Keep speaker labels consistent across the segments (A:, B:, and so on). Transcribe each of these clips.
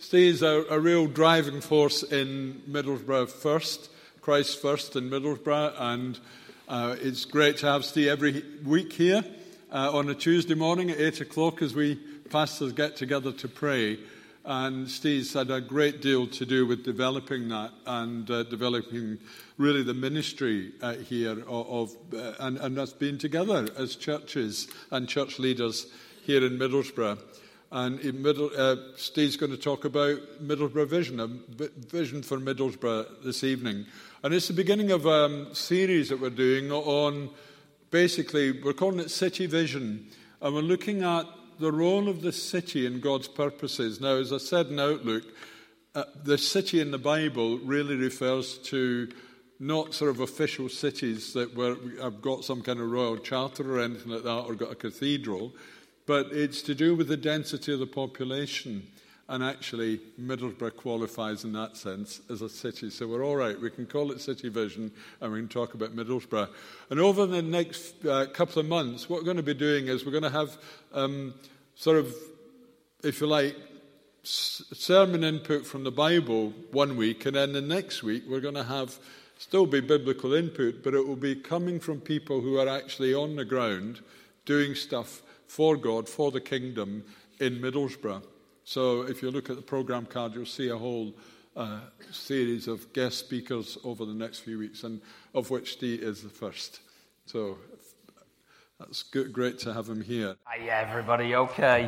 A: Steve's a real driving force in Middlesbrough First, Christ First in Middlesbrough, and it's great to have Steve every week here on a Tuesday morning at 8 o'clock as we pastors get together to pray. And Steve's had a great deal to do with developing that and developing really the ministry here and us being together as churches and church leaders here in Middlesbrough. And Steve's going to talk about Middlesbrough Vision, a vision for Middlesbrough this evening. And it's the beginning of a series that we're doing on, basically, we're calling it City Vision. And we're looking at the role of the city in God's purposes. Now, as I said in Outlook, the city in the Bible really refers to not sort of official cities that have got some kind of royal charter or anything like that, or got a cathedral, but it's to do with the density of the population. And actually, Middlesbrough qualifies in that sense as a city. So we're all right. We can call it City Vision, and we can talk about Middlesbrough. And over the next couple of months, what we're going to be doing is we're going to have sort of, if you like, sermon input from the Bible one week, and then the next week we're going to have still be biblical input, but it will be coming from people who are actually on the ground doing stuff for God, for the kingdom in Middlesbrough. So if you look at the program card, you'll see a whole series of guest speakers over the next few weeks, and of which Steve is the first. So that's good, great to have him here.
B: Hi, everybody. Okay.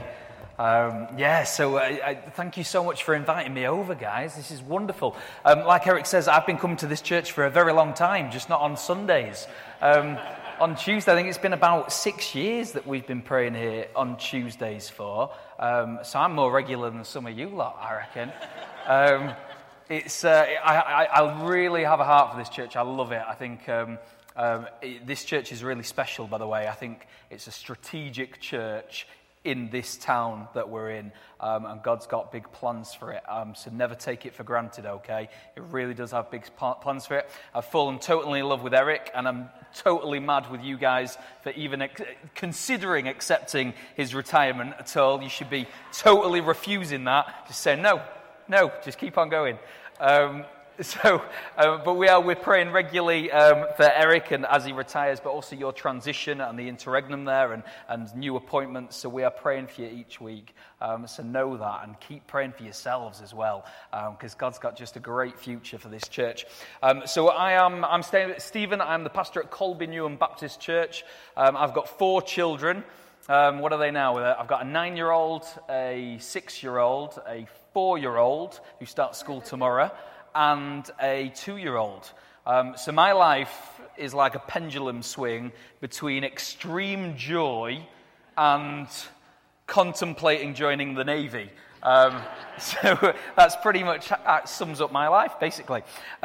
B: So thank you so much for inviting me over, guys. This is wonderful. Like Eric says, I've been coming to this church for a very long time, just not on Sundays. On Tuesday, I think it's been about 6 years that we've been praying here on Tuesdays for. So I'm more regular than some of you lot, I reckon. I really have a heart for this church. I love it. I think this church is really special, by the way. I think it's a strategic church in this town that we're in, and God's got big plans for it, so never take it for granted, okay? It really does have big plans for it. I've fallen totally in love with Eric, and I'm totally mad with you guys for even considering accepting his retirement at all. You should be totally refusing that, just saying, no, just keep on going. But we're praying regularly for Eric and as he retires, but also your transition and the interregnum there and new appointments. So we are praying for you each week. So know that and keep praying for yourselves as well, because God's got just a great future for this church. I'm Stephen. I'm the pastor at Colby Newham Baptist Church. I've got 4 children. What are they now? I've got a 9-year-old, a 6-year-old, a 4-year-old who starts school tomorrow, and a 2-year-old. So my life is like a pendulum swing between extreme joy and contemplating joining the Navy. So that's pretty much sums up my life, basically.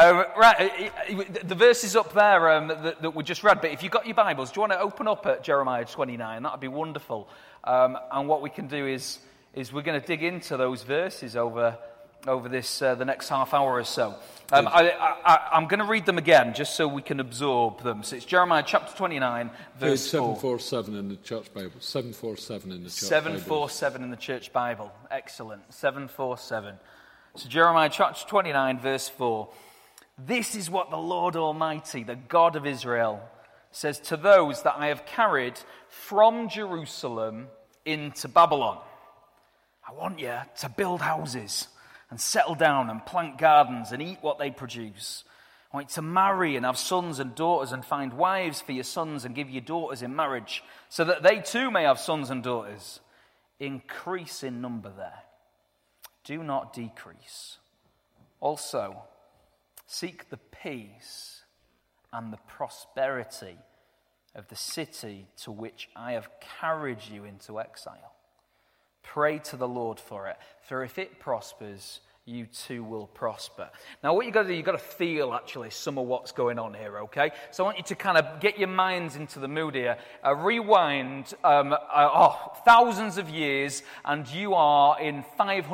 B: The verse is up there that we just read, but if you've got your Bibles, do you want to open up at Jeremiah 29? That would be wonderful. And what we can do is we're going to dig into those verses over this the next half hour or so. I'm going to read them again just so we can absorb them. So it's Jeremiah chapter 29, verse 4.
A: 747 in the church Bible. 747 in the church
B: 747 in the church Bible. Excellent. 747. So Jeremiah chapter 29, verse 4. This is what the Lord Almighty, the God of Israel, says to those that I have carried from Jerusalem into Babylon. I want you to build houses and settle down and plant gardens and eat what they produce. I want you to marry and have sons and daughters and find wives for your sons and give your daughters in marriage so that they too may have sons and daughters. Increase in number there. Do not decrease. Also, seek the peace and the prosperity of the city to which I have carried you into exile. Pray to the Lord for it, for if it prospers, you too will prosper. Now, what you've got to do, you've got to feel, actually, some of what's going on here, okay? So I want you to kind of get your minds into the mood here. Rewind thousands of years, and you are in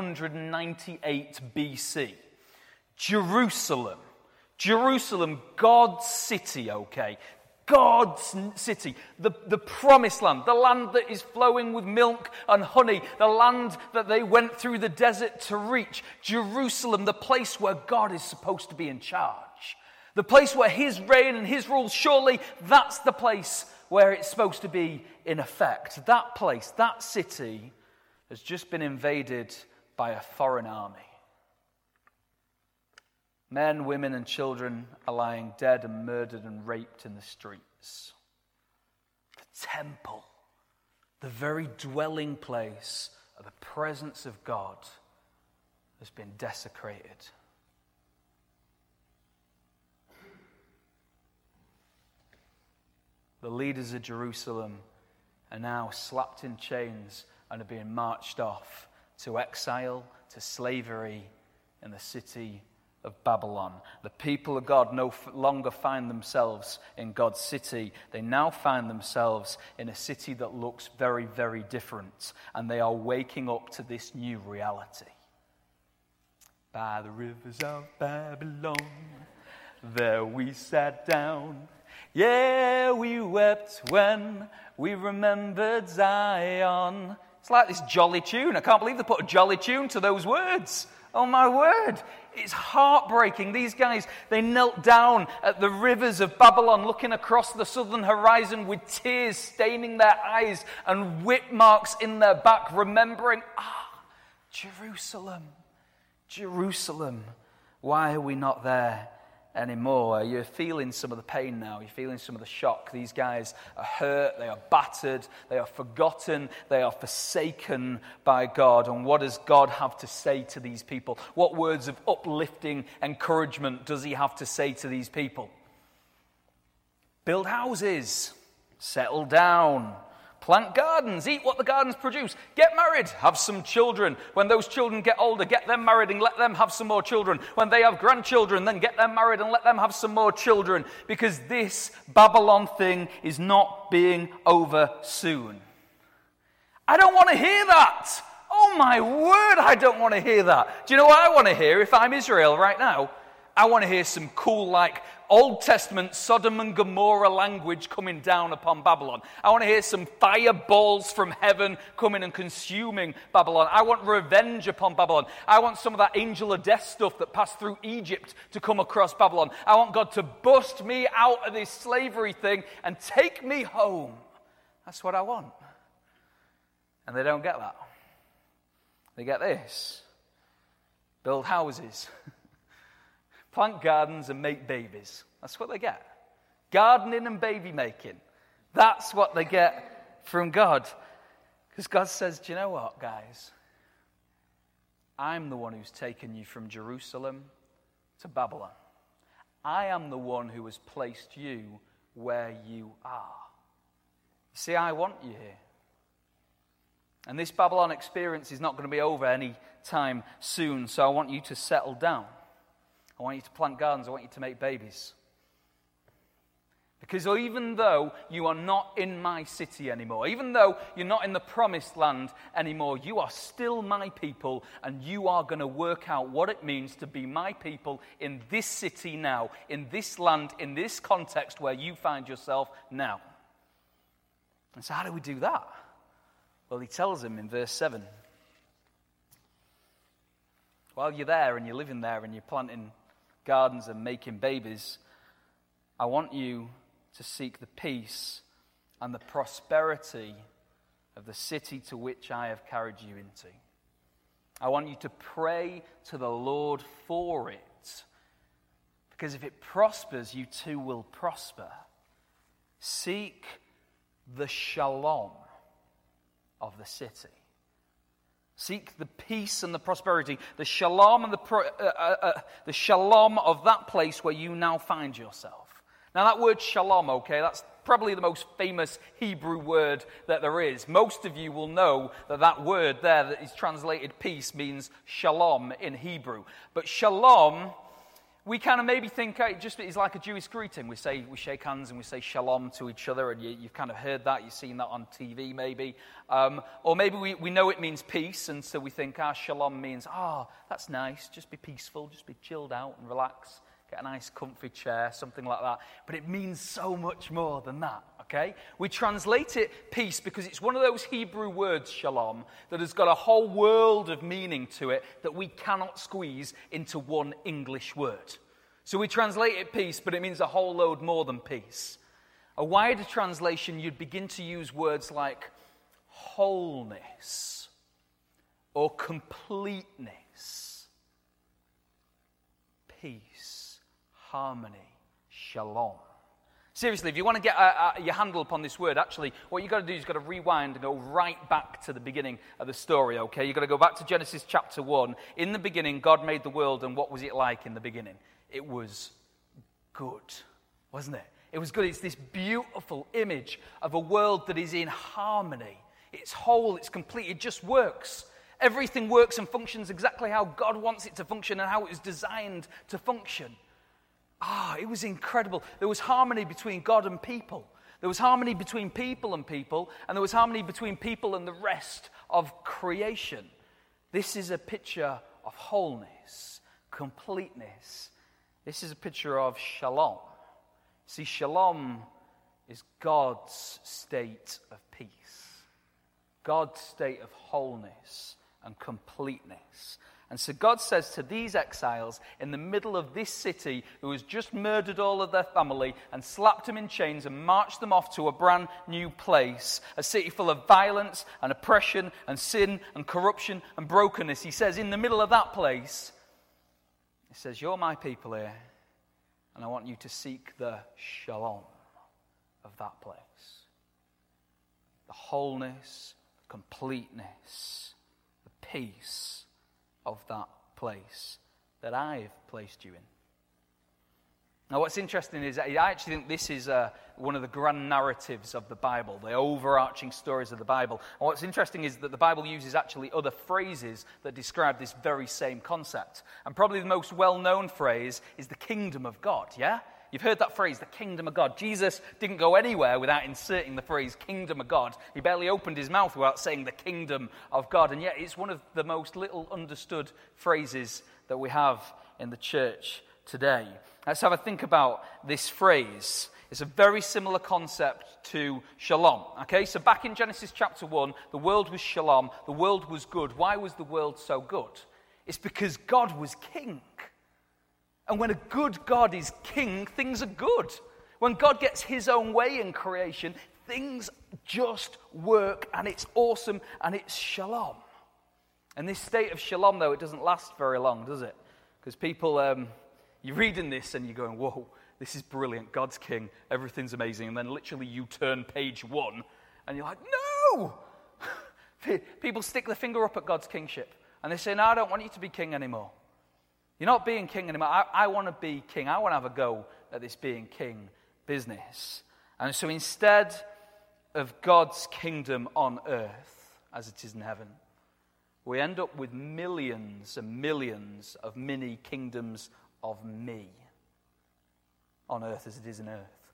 B: 598 BC. Jerusalem, God's city, okay? God's city, the promised land, the land that is flowing with milk and honey, the land that they went through the desert to reach. Jerusalem, the place where God is supposed to be in charge. The place where his reign and his rule, surely that's the place where it's supposed to be in effect. That place, that city, has just been invaded by a foreign army. Men, women, and children are lying dead and murdered and raped in the streets. The temple, the very dwelling place of the presence of God, has been desecrated. The leaders of Jerusalem are now slapped in chains and are being marched off to exile, to slavery in the city of Babylon. The people of God no longer find themselves in God's city. They now find themselves in a city that looks very, very different, and they are waking up to this new reality. By the rivers of Babylon, there we sat down. Yeah, we wept when we remembered Zion. It's like this jolly tune. I can't believe they put a jolly tune to those words. Oh my word. It's heartbreaking. These guys, they knelt down at the rivers of Babylon, looking across the southern horizon with tears staining their eyes and whip marks in their back, remembering, Jerusalem, Jerusalem. Why are we not there anymore? You're feeling some of the pain now. You're feeling some of the shock. These guys are hurt. They are battered. They are forgotten. They are forsaken by God. And what does God have to say to these people? What words of uplifting encouragement does he have to say to these people? Build houses. Settle down. Plant gardens, eat what the gardens produce. Get married, have some children. When those children get older, get them married and let them have some more children. When they have grandchildren, then get them married and let them have some more children. Because this Babylon thing is not being over soon. I don't want to hear that. Oh my word, I don't want to hear that. Do you know what I want to hear if I'm Israel right now? I want to hear some cool, Old Testament Sodom and Gomorrah language coming down upon Babylon. I want to hear some fireballs from heaven coming and consuming Babylon. I want revenge upon Babylon. I want some of that angel of death stuff that passed through Egypt to come across Babylon. I want God to bust me out of this slavery thing and take me home. That's what I want. And they don't get that. They get this. Build houses. Plant gardens and make babies. That's what they get. Gardening and baby making. That's what they get from God. Because God says, do you know what, guys? I'm the one who's taken you from Jerusalem to Babylon. I am the one who has placed you where you are. You see, I want you here. And this Babylon experience is not going to be over any time soon, so I want you to settle down. I want you to plant gardens. I want you to make babies. Because even though you are not in my city anymore, even though you're not in the promised land anymore, you are still my people, and you are going to work out what it means to be my people in this city now, in this land, in this context where you find yourself now. And so how do we do that? Well, he tells him in verse 7. While you're there and you're living there and you're planting gardens and making babies, I want you to seek the peace and the prosperity of the city to which I have carried you into. I want you to pray to the Lord for it, because if it prospers, you too will prosper. Seek the shalom of the city. Seek the peace and the prosperity, the shalom and the shalom of that place where you now find yourself. Now that word shalom, okay, that's probably the most famous Hebrew word that there is. Most of you will know that that word there that is translated peace means shalom in Hebrew. But shalom, we kind of maybe think it just is like a Jewish greeting. We shake hands and we say shalom to each other, and you've kind of heard that. You've seen that on TV maybe. Or maybe we know it means peace, and so we think shalom means, that's nice. Just be peaceful, just be chilled out and relax. get a nice comfy chair, something like that. But it means so much more than that, okay? We translate it peace because it's one of those Hebrew words, shalom, that has got a whole world of meaning to it that we cannot squeeze into one English word. So we translate it peace, but it means a whole load more than peace. A wider translation, you'd begin to use words like wholeness or completeness, peace, harmony, shalom. Seriously, if you want to get your handle upon this word, actually, what you've got to do is you've got to rewind and go right back to the beginning of the story, okay? You've got to go back to Genesis chapter 1. In the beginning, God made the world, and what was it like in the beginning? It was good, wasn't it? It was good. It's this beautiful image of a world that is in harmony. It's whole, it's complete, it just works. Everything works and functions exactly how God wants it to function and how it was designed to function. It was incredible. There was harmony between God and people. There was harmony between people, and there was harmony between people and the rest of creation. This is a picture of wholeness, completeness. This is a picture of shalom. See, shalom is God's state of peace, God's state of wholeness and completeness. And so God says to these exiles in the middle of this city who has just murdered all of their family and slapped them in chains and marched them off to a brand new place, a city full of violence and oppression and sin and corruption and brokenness. He says in the middle of that place, he says, you're my people here, and I want you to seek the shalom of that place. The wholeness, the completeness, the peace of that place that I've placed you in. Now, what's interesting is that I actually think this is one of the grand narratives of the Bible, the overarching stories of the Bible. And what's interesting is that the Bible uses actually other phrases that describe this very same concept. And probably the most well-known phrase is the kingdom of God, yeah? You've heard that phrase, the kingdom of God. Jesus didn't go anywhere without inserting the phrase kingdom of God. He barely opened his mouth without saying the kingdom of God. And yet it's one of the most little understood phrases that we have in the church today. Let's have a think about this phrase. It's a very similar concept to shalom. Okay, so back in Genesis chapter 1, the world was shalom, the world was good. Why was the world so good? It's because God was king. And when a good God is king, things are good. When God gets his own way in creation, things just work, and it's awesome, and it's shalom. And this state of shalom, though, it doesn't last very long, does it? Because people, you're reading this and you're going, whoa, this is brilliant, God's king, everything's amazing. And then literally you turn page 1, and you're like, no! People stick their finger up at God's kingship, and they say, no, I don't want you to be king anymore. You're not being king anymore. I want to be king. I want to have a go at this being king business. And so instead of God's kingdom on earth, as it is in heaven, we end up with millions and millions of mini kingdoms of me on earth as it is in earth.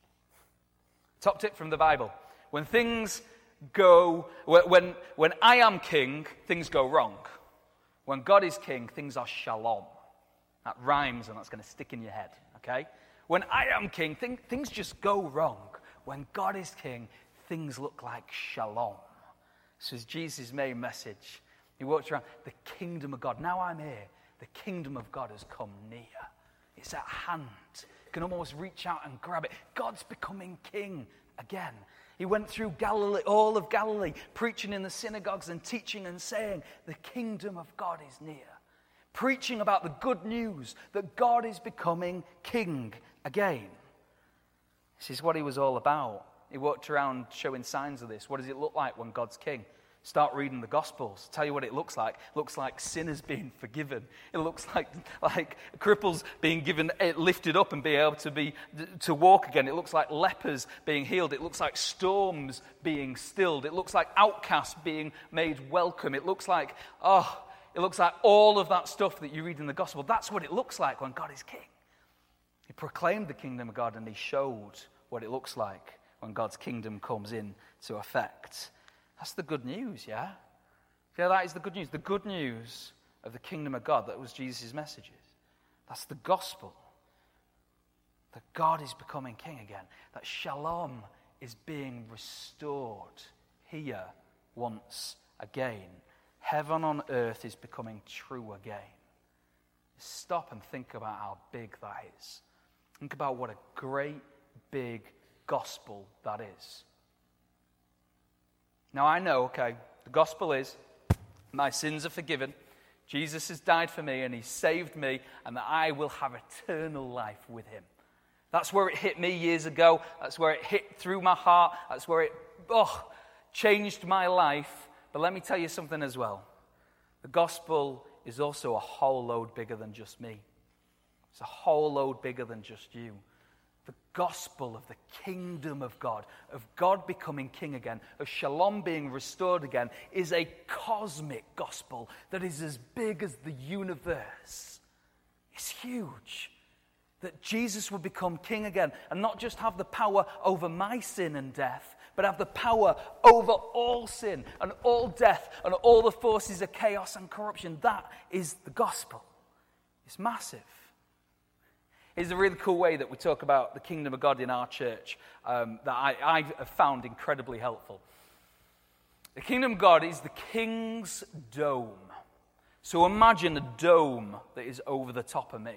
B: Top tip from the Bible. When things go, when I am king, things go wrong. When God is king, things are shalom. That rhymes, and that's going to stick in your head, okay? When I am king, things just go wrong. When God is king, things look like shalom. This is Jesus' main message. He walks around, the kingdom of God. Now I'm here. The kingdom of God has come near. It's at hand. You can almost reach out and grab it. God's becoming king again. He went through Galilee, all of Galilee, preaching in the synagogues and teaching and saying, the kingdom of God is near. Preaching about the good news that God is becoming king again. This is what he was all about. He walked around showing signs of this. What does it look like when God's king? Start reading the Gospels. Tell you what it looks like. It looks like sinners being forgiven. It looks like cripples being given, lifted up and being able to walk again. It looks like lepers being healed. It looks like storms being stilled. It looks like outcasts being made welcome. It looks like all of that stuff that you read in the Gospel. That's what it looks like when God is king. He proclaimed the kingdom of God, and he showed what it looks like when God's kingdom comes into effect. That's the good news, yeah? Yeah, that is the good news. The good news of the kingdom of God, that was Jesus' messages. That's the gospel. that God is becoming king again, that shalom is being restored here once again. Heaven on earth is becoming true again. Stop and think about how big that is. Think about what a great, big gospel that is. Now I know, the gospel is my sins are forgiven, Jesus has died for me and he saved me, and that I will have eternal life with him. That's where it hit me years ago. That's where it hit through my heart. That's where it changed my life. But let me tell you something as well. The gospel is also a whole load bigger than just me. It's a whole load bigger than just you. The gospel of the kingdom of God becoming king again, of shalom being restored again, is a cosmic gospel that is as big as the universe. It's huge. That Jesus would become king again and not just have the power over my sin and death, but have the power over all sin and all death and all the forces of chaos and corruption. That is the gospel. It's massive. It's a really cool way that we talk about the kingdom of God in our church that I have found incredibly helpful. The kingdom of God is the king's dome. So imagine a dome that is over the top of me.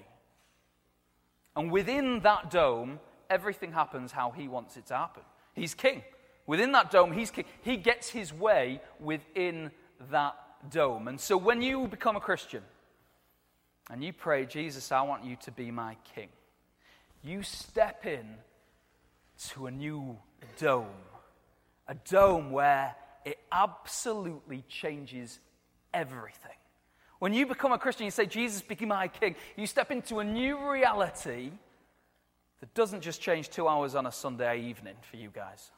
B: And within that dome, everything happens how he wants it to happen. He's king. Within that dome, he's king. He gets his way within that dome. And so when you become a Christian and you pray, Jesus, I want you to be my king, you step in to a new dome. A dome where it absolutely changes everything. When you become a Christian, you say, Jesus, be my king, you step into a new reality that doesn't just change 2 hours on a Sunday evening for you guys.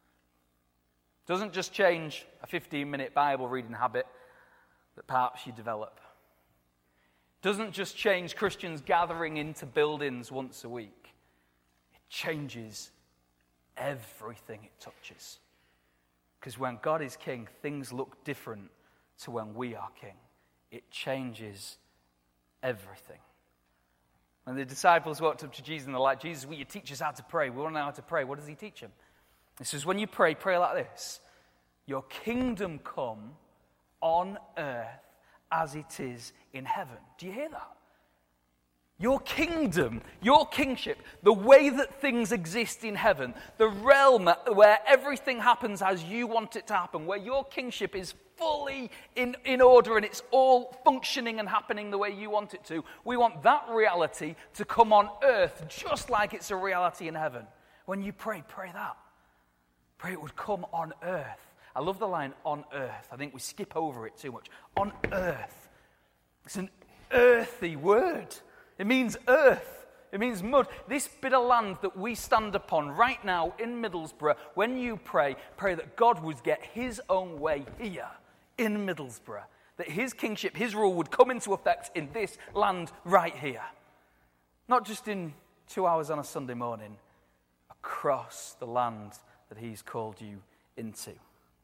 B: Doesn't just change a 15-minute Bible reading habit that perhaps you develop. Doesn't just change Christians gathering into buildings once a week. It changes everything it touches. Because when God is king, things look different to when we are king. It changes everything. When the disciples walked up to Jesus and they're like, Jesus, will you teach us how to pray? We want to know how to pray. What does he teach them? He says, when you pray, pray like this. Your kingdom come on earth as it is in heaven. Do you hear that? Your kingdom, your kingship, the way that things exist in heaven, the realm where everything happens as you want it to happen, where your kingship is fully in order and it's all functioning and happening the way you want it to. We want that reality to come on earth just like it's a reality in heaven. When you pray, pray that. Pray it would come on earth. I love the line, on earth. I think we skip over it too much. On earth. It's an earthy word. It means earth. It means mud. This bit of land that we stand upon right now in Middlesbrough, when you pray, pray that God would get his own way here in Middlesbrough. That his kingship, his rule would come into effect in this land right here. Not just in 2 hours on a Sunday morning, across the land that he's called you into.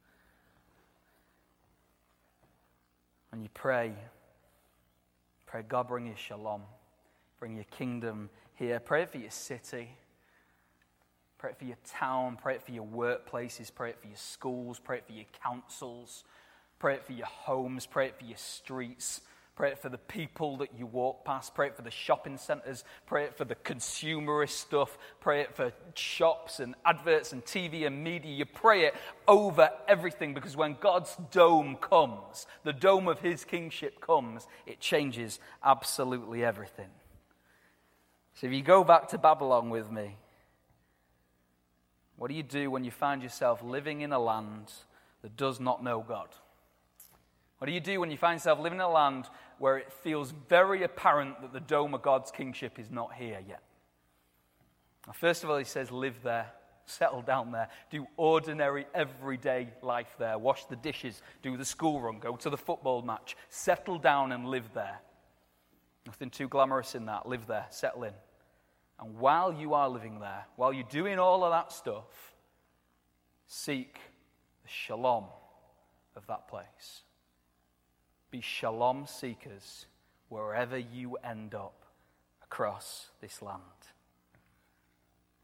B: When you pray, God, bring your shalom. Bring your kingdom here. Pray it for your city. Pray it for your town. Pray it for your workplaces. Pray it for your schools. Pray it for your councils. Pray it for your homes. Pray it for your streets. Pray it for the people that you walk past. Pray it for the shopping centres. Pray it for the consumerist stuff. Pray it for shops and adverts and TV and media. You pray it over everything, because when God's dome comes, the dome of his kingship comes, it changes absolutely everything. So if you go back to Babylon with me, what do you do when you find yourself living in a land that does not know God? What do you do when you find yourself living in a land where it feels very apparent that the dome of God's kingship is not here yet? Well, first of all, he says, live there, settle down there, do ordinary, everyday life there, wash the dishes, do the school run, go to the football match, settle down and live there. Nothing too glamorous in that. Live there, settle in. And while you are living there, while you're doing all of that stuff, seek the shalom of that place. Be shalom seekers wherever you end up across this land.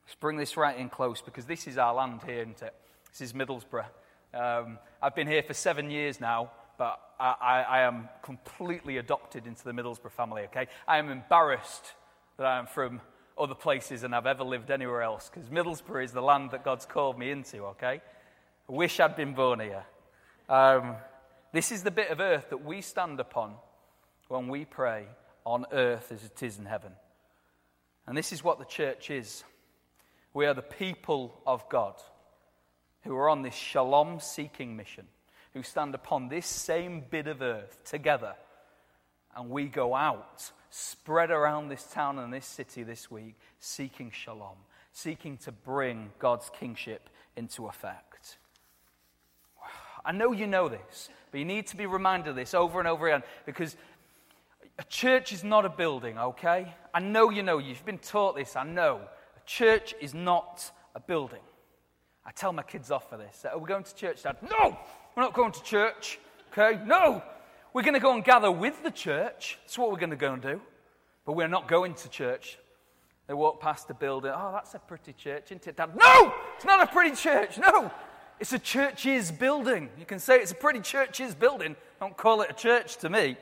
B: Let's bring this right in close, because this is our land here, isn't it? This is Middlesbrough. I've been here for 7 years now, but I am completely adopted into the Middlesbrough family, okay? I am embarrassed that I am from other places than I've ever lived anywhere else, because Middlesbrough is the land that God's called me into, okay? I wish I'd been born here. This is the bit of earth that we stand upon when we pray on earth as it is in heaven. And this is what the church is. We are the people of God who are on this shalom-seeking mission, who stand upon this same bit of earth together, and we go out, spread around this town and this city this week, seeking shalom, seeking to bring God's kingship into effect. I know you know this, but you need to be reminded of this over and over again, because a church is not a building, okay? I know you know, you've been taught this, I know. A church is not a building. I tell my kids off for this. Are we going to church, Dad? No, we're not going to church, okay? No, we're going to go and gather with the church. That's what we're going to go and do. But we're not going to church. They walk past the building. Oh, that's a pretty church, isn't it, Dad? No, it's not a pretty church, no. It's a church's building. You can say it's a pretty church's building. Don't call it a church to me.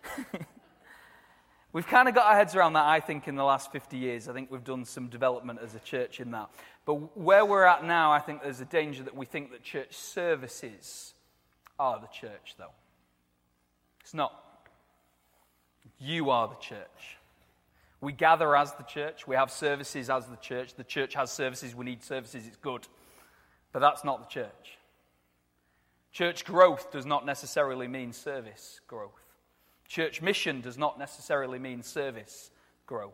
B: We've kind of got our heads around that, I think, in the last 50 years. I think we've done some development as a church in that. But where we're at now, I think there's a danger that we think that church services are the church, though. It's not. You are the church. We gather as the church. We have services as the church. The church has services. We need services. It's good. But that's not the church. Church growth does not necessarily mean service growth. Church mission does not necessarily mean service growth.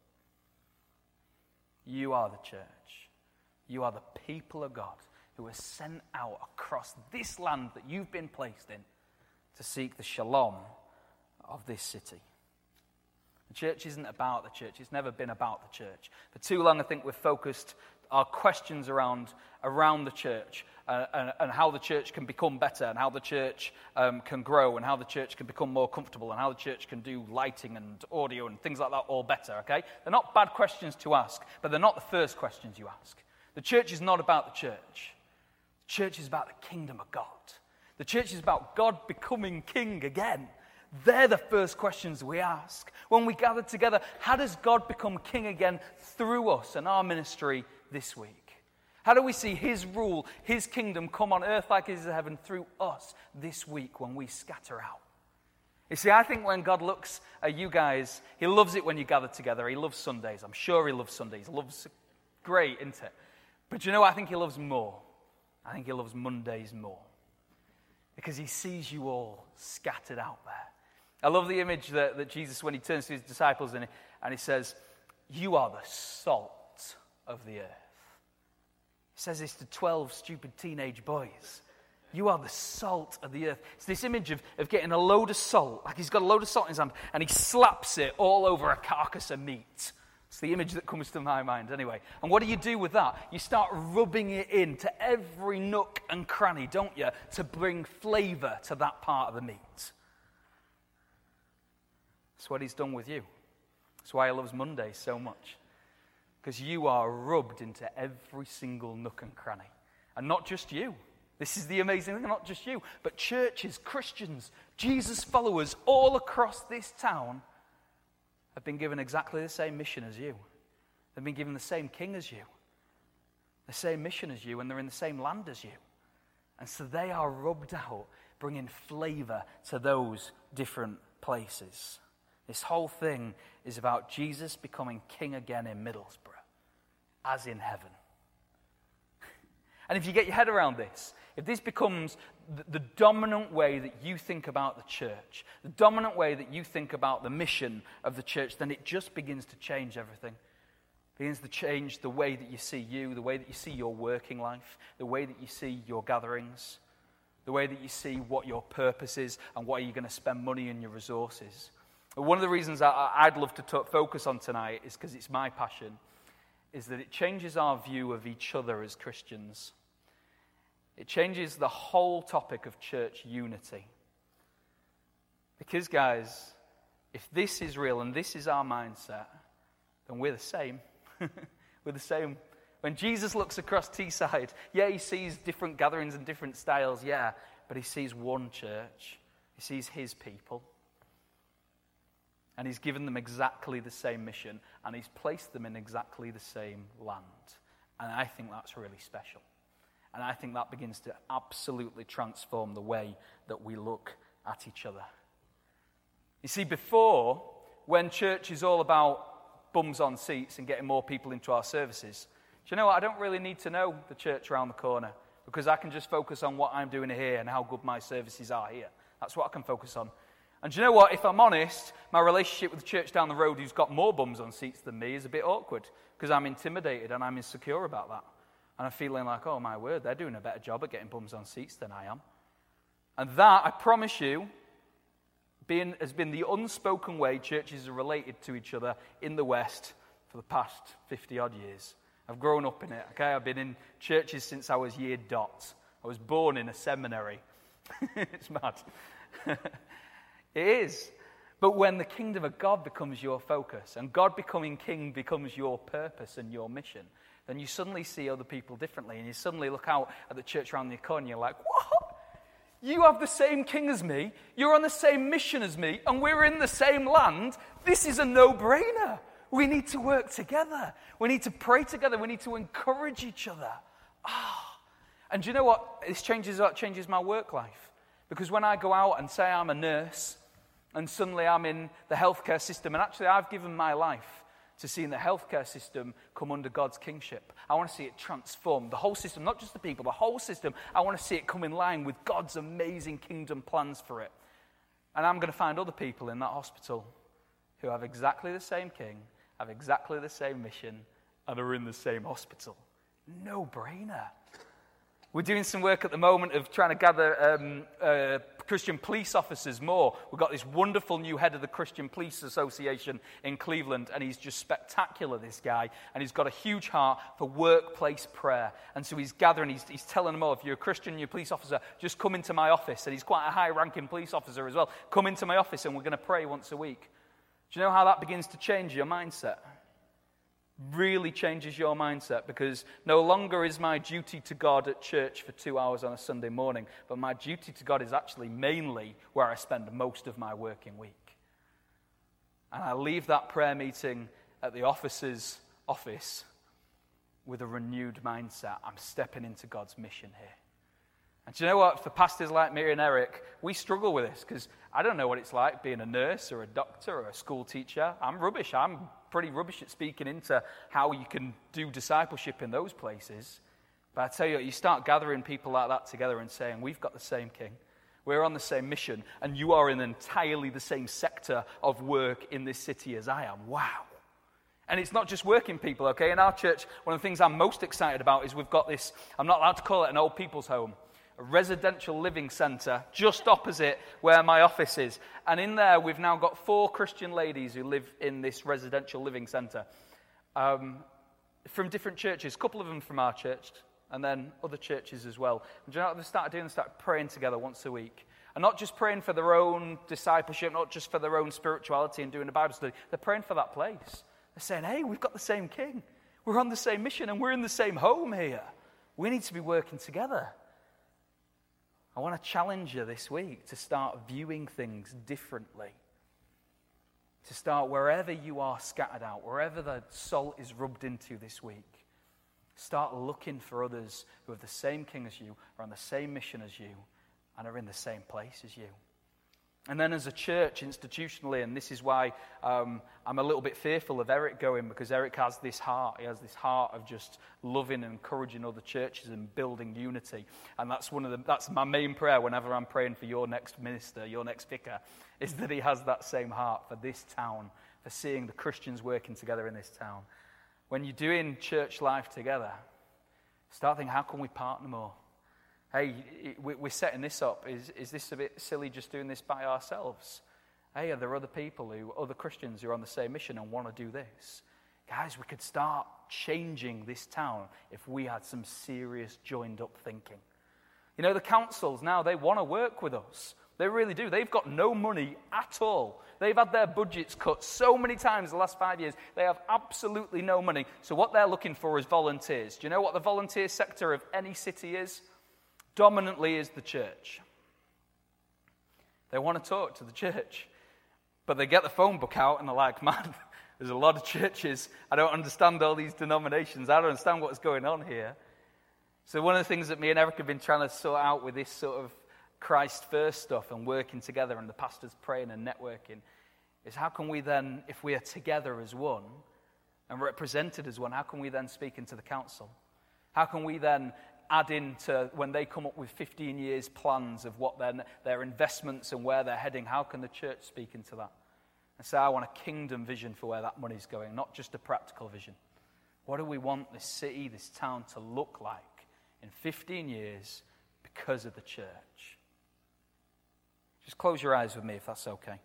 B: You are the church. You are the people of God who are sent out across this land that you've been placed in to seek the shalom of this city. The church isn't about the church. It's never been about the church. For too long, I think we've focused our questions around the church and how the church can become better, and how the church can grow, and how the church can become more comfortable, and how the church can do lighting and audio and things like that all better, okay? They're not bad questions to ask, but they're not the first questions you ask. The church is not about the church. The church is about the kingdom of God. The church is about God becoming king again. They're the first questions we ask. When we gather together, how does God become king again through us and our ministry this week? How do we see his rule, his kingdom come on earth like it is in heaven through us this week when we scatter out? You see, I think when God looks at you guys, he loves it when you gather together. He loves Sundays. I'm sure he loves Sundays. He loves, great, isn't it? But you know what I think he loves more? I think he loves Mondays more. Because he sees you all scattered out there. I love the image that Jesus, when he turns to his disciples and he says, you are the salt of the earth. He says this to 12 stupid teenage boys. You are the salt of the earth. It's this image of getting a load of salt, like he's got a load of salt in his hand, and he slaps it all over a carcass of meat. It's the image that comes to my mind anyway. And what do you do with that? You start rubbing it into every nook and cranny, don't you, to bring flavor to that part of the meat. That's what he's done with you. That's why he loves Mondays so much. Because you are rubbed into every single nook and cranny. And not just you. This is the amazing thing, not just you. But churches, Christians, Jesus followers all across this town have been given exactly the same mission as you. They've been given the same king as you. The same mission as you, and they're in the same land as you. And so they are rubbed out, bringing flavor to those different places. This whole thing is about Jesus becoming king again in Middlesbrough, as in heaven. And if you get your head around this, if this becomes the dominant way that you think about the church, the dominant way that you think about the mission of the church, then it just begins to change everything. It begins to change the way that you see you, the way that you see your working life, the way that you see your gatherings, the way that you see what your purpose is and what you're going to spend money and your resources. One of the reasons I'd love to focus on tonight is because it's my passion, is that it changes our view of each other as Christians. It changes the whole topic of church unity. Because, guys, if this is real and this is our mindset, then we're the same. We're the same. When Jesus looks across Teesside, yeah, he sees different gatherings and different styles, yeah, but he sees one church. He sees his people. And he's given them exactly the same mission, and he's placed them in exactly the same land. And I think that's really special. And I think that begins to absolutely transform the way that we look at each other. You see, before, when church is all about bums on seats and getting more people into our services, do you know what? I don't really need to know the church around the corner, because I can just focus on what I'm doing here and how good my services are here. That's what I can focus on. And do you know what? If I'm honest, my relationship with the church down the road who's got more bums on seats than me is a bit awkward, because I'm intimidated and I'm insecure about that. And I'm feeling like, oh my word, they're doing a better job at getting bums on seats than I am. And that, I promise you, has been the unspoken way churches are related to each other in the West for the past 50-odd years. I've grown up in it, okay? I've been in churches since I was year dot. I was born in a seminary. It's mad. It is. But when the kingdom of God becomes your focus, and God becoming king becomes your purpose and your mission, then you suddenly see other people differently, and you suddenly look out at the church around the corner, and you're like, what? You have the same king as me, you're on the same mission as me, and we're in the same land. This is a no-brainer. We need to work together. We need to pray together. We need to encourage each other. And do you know what? This changes my work life. Because when I go out and say I'm a nurse, and suddenly I'm in the healthcare system, and actually I've given my life to seeing the healthcare system come under God's kingship. I want to see it transform. The whole system, not just the people, the whole system. I want to see it come in line with God's amazing kingdom plans for it. And I'm going to find other people in that hospital who have exactly the same king, have exactly the same mission, and are in the same hospital. No-brainer. We're doing some work at the moment of trying to gather Christian police officers more. We've got this wonderful new head of the Christian Police Association in Cleveland, and he's just spectacular, this guy. And he's got a huge heart for workplace prayer. And so he's gathering, he's telling them all, if you're a Christian, you're a police officer, just come into my office. And he's quite a high-ranking police officer as well. Come into my office and we're going to pray once a week. Do you know how that begins to change your mindset? Really changes your mindset, because no longer is my duty to God at church for 2 hours on a Sunday morning, but my duty to God is actually mainly where I spend most of my working week. And I leave that prayer meeting at the officer's office with a renewed mindset. I'm stepping into God's mission here. And do you know what? For pastors like me and Eric, we struggle with this, because I don't know what it's like being a nurse or a doctor or a school teacher. I'm rubbish. I'm pretty rubbish at speaking into how you can do discipleship in those places. But I tell you what, you start gathering people like that together and saying, we've got the same king. We're on the same mission, and you are in entirely the same sector of work in this city as I am. Wow. And it's not just working people, okay? In our church, one of the things I'm most excited about is we've got this, I'm not allowed to call it an old people's home, a residential living centre just opposite where my office is. And in there, we've now got 4 Christian ladies who live in this residential living centre from different churches, a couple of them from our church, and then other churches as well. And do you know what they started doing? They started praying together once a week. And not just praying for their own discipleship, not just for their own spirituality and doing a Bible study. They're praying for that place. They're saying, hey, we've got the same king. We're on the same mission, and we're in the same home here. We need to be working together. I want to challenge you this week to start viewing things differently. To start wherever you are scattered out, wherever the salt is rubbed into this week. Start looking for others who have the same king as you, are on the same mission as you, and are in the same place as you. And then as a church, institutionally, and this is why I'm a little bit fearful of Eric going, because Eric has this heart. He has this heart of just loving and encouraging other churches and building unity. And that's my main prayer whenever I'm praying for your next minister, your next vicar, is that he has that same heart for this town, for seeing the Christians working together in this town. When you're doing church life together, start thinking, how can we partner more? Hey, we're setting this up. Is this a bit silly just doing this by ourselves? Hey, are there other people, other Christians who are on the same mission and want to do this? Guys, we could start changing this town if we had some serious joined up thinking. You know, the councils now, they want to work with us. They really do. They've got no money at all. They've had their budgets cut so many times the last 5 years. They have absolutely no money. So what they're looking for is volunteers. Do you know what the volunteer sector of any city is? Dominantly is the church. They want to talk to the church. But they get the phone book out and they're like, man, there's a lot of churches. I don't understand all these denominations. I don't understand what's going on here. So one of the things that me and Eric have been trying to sort out with this sort of Christ first stuff and working together and the pastors praying and networking is how can we then, if we are together as one and represented as one, how can we then speak into the council? How can we then add into, when they come up with 15 years plans of what their investments and where they're heading, how can the church speak into that? And say, I want a kingdom vision for where that money's going, not just a practical vision. What do we want this city, this town to look like in 15 years because of the church? Just close your eyes with me if that's okay.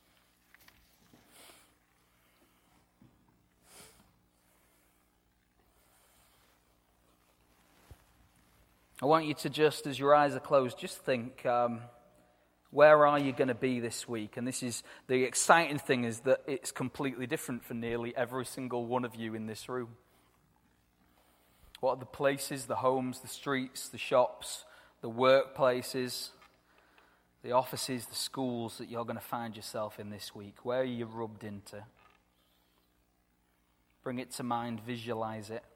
B: I want you to just, as your eyes are closed, just think, where are you going to be this week? And this is, the exciting thing is that it's completely different for nearly every single one of you in this room. What are the places, the homes, the streets, the shops, the workplaces, the offices, the schools that you're going to find yourself in this week? Where are you rubbed into? Bring it to mind, visualize it.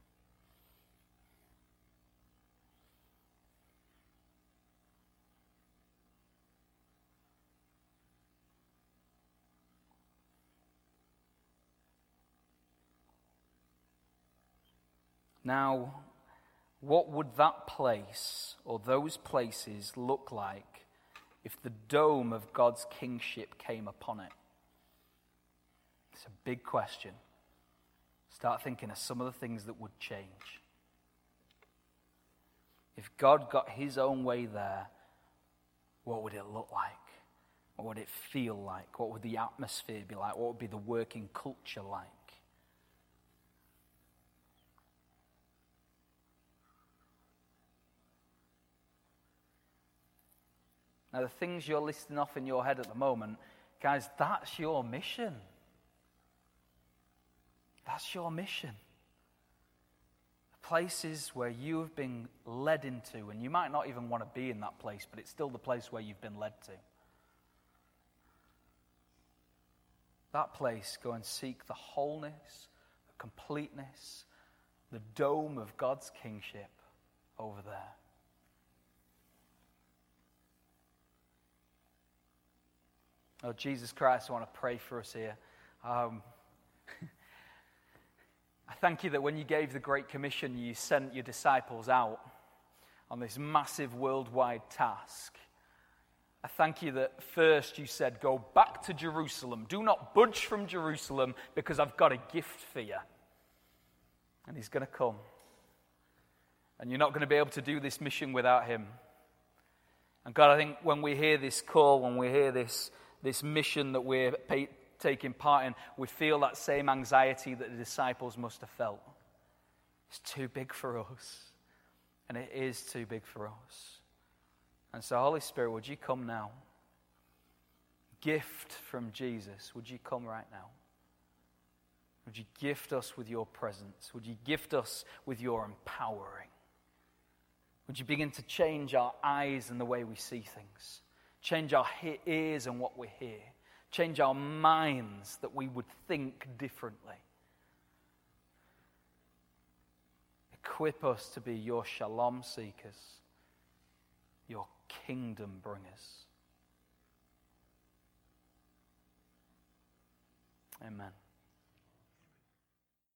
B: Now, what would that place or those places look like if the dome of God's kingship came upon it? It's a big question. Start thinking of some of the things that would change. If God got his own way there, what would it look like? What would it feel like? What would the atmosphere be like? What would be the working culture like? Now, the things you're listing off in your head at the moment, guys, that's your mission. That's your mission. The places where you have been led into, and you might not even want to be in that place, but it's still the place where you've been led to. That place, go and seek the wholeness, the completeness, the dome of God's kingship over there. Oh, Jesus Christ, I want to pray for us here. I thank you that when you gave the Great Commission, you sent your disciples out on this massive worldwide task. I thank you that first you said, go back to Jerusalem. Do not budge from Jerusalem because I've got a gift for you. And he's going to come. And you're not going to be able to do this mission without him. And God, I think when we hear this call, when we hear this mission that we're taking part in, we feel that same anxiety that the disciples must have felt. It's too big for us. And it is too big for us. And so, Holy Spirit, would you come now? Gift from Jesus, would you come right now? Would you gift us with your presence? Would you gift us with your empowering? Would you begin to change our eyes and the way we see things? Change our ears and what we hear. Change our minds that we would think differently. Equip us to be your shalom seekers, your kingdom bringers. Amen.